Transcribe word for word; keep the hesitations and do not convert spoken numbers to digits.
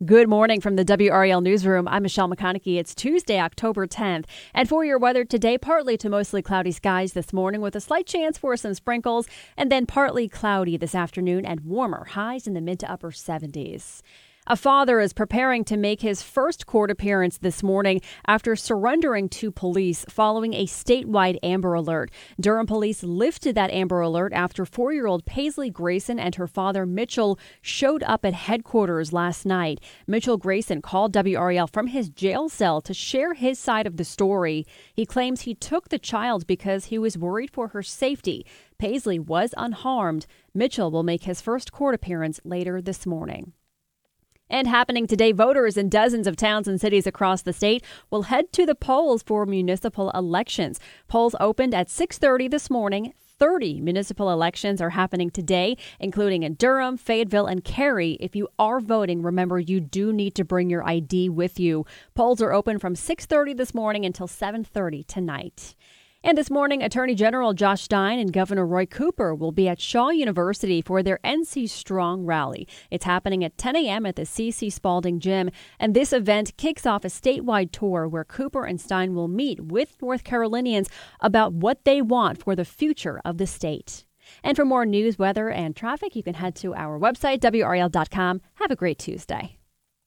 Good morning from the W R A L Newsroom. I'm Michelle McConaughey. It's Tuesday, October tenth. And for your weather today, partly to mostly cloudy skies this morning with a slight chance for some sprinkles, and then partly cloudy this afternoon and warmer, highs in the mid to upper seventies. A father is preparing to make his first court appearance this morning after surrendering to police following a statewide Amber Alert. Durham police lifted that Amber Alert after four-year-old Paisley Grayson and her father Mitchell showed up at headquarters last night. Mitchell Grayson called W R A L from his jail cell to share his side of the story. He claims he took the child because he was worried for her safety. Paisley was unharmed. Mitchell will make his first court appearance later this morning. And happening today, voters in dozens of towns and cities across the state will head to the polls for municipal elections. Polls opened at six thirty this morning. thirty municipal elections are happening today, including in Durham, Fayetteville, and Cary. If you are voting, remember you do need to bring your I D with you. Polls are open from six thirty this morning until seven thirty tonight. And this morning, Attorney General Josh Stein and Governor Roy Cooper will be at Shaw University for their N C Strong rally. It's happening at ten a.m. at the C C Spalding Gym, and this event kicks off a statewide tour where Cooper and Stein will meet with North Carolinians about what they want for the future of the state. And for more news, weather, and traffic, you can head to our website, W R A L dot com. Have a great Tuesday.